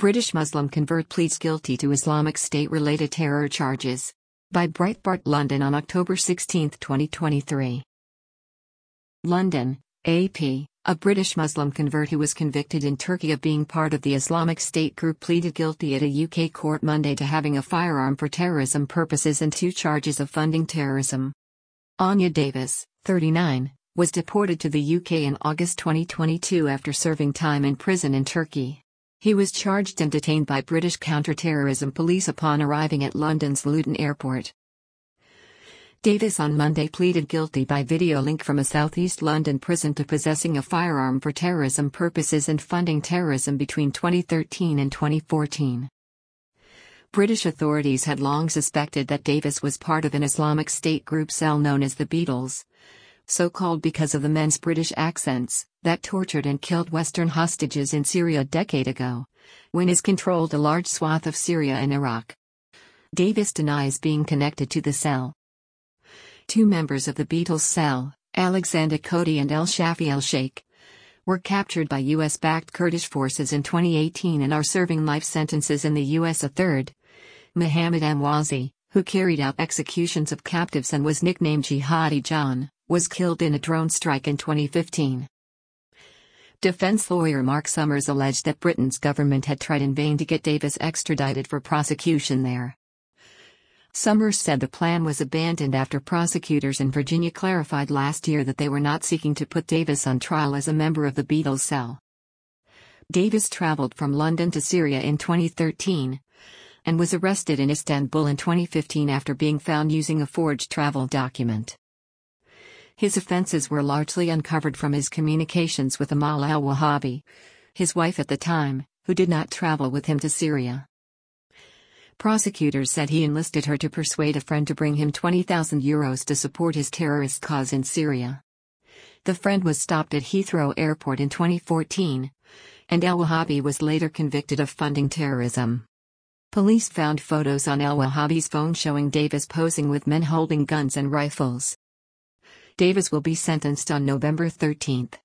British Muslim convert pleads guilty to Islamic State-related terror charges. By Breitbart London on October 16, 2023. London, AP. A British Muslim convert who was convicted in Turkey of being part of the Islamic State group pleaded guilty at a UK court Monday to having a firearm for terrorism purposes and 2 charges of funding terrorism. Anya Davis, 39, was deported to the UK in August 2022 after serving time in prison in Turkey. He was charged and detained by British counter-terrorism police upon arriving at London's Luton Airport. Davis on Monday pleaded guilty by video link from a southeast London prison to possessing a firearm for terrorism purposes and funding terrorism between 2013 and 2014. British authorities had long suspected that Davis was part of an Islamic State group cell known as the Beatles, so called because of the men's British accents, that tortured and killed Western hostages in Syria a decade ago, when IS controlled a large swath of Syria and Iraq. Davis denies being connected to the cell. 2 members of the Beatles cell, Alexander Cody and El Shafi El Sheikh, were captured by US-backed Kurdish forces in 2018 and are serving life sentences in the US. A third, Mohammed Amwazi, who carried out executions of captives and was nicknamed Jihadi John, was killed in a drone strike in 2015. Defense lawyer Mark Summers alleged that Britain's government had tried in vain to get Davis extradited for prosecution there. Summers said the plan was abandoned after prosecutors in Virginia clarified last year that they were not seeking to put Davis on trial as a member of the Beatles cell. Davis traveled from London to Syria in 2013 and was arrested in Istanbul in 2015 after being found using a forged travel document. His offenses were largely uncovered from his communications with Amal al-Wahabi, his wife at the time, who did not travel with him to Syria. Prosecutors said he enlisted her to persuade a friend to bring him €20,000 to support his terrorist cause in Syria. The friend was stopped at Heathrow Airport in 2014, and al-Wahabi was later convicted of funding terrorism. Police found photos on al-Wahabi's phone showing Davis posing with men holding guns and rifles. Davis will be sentenced on November 13.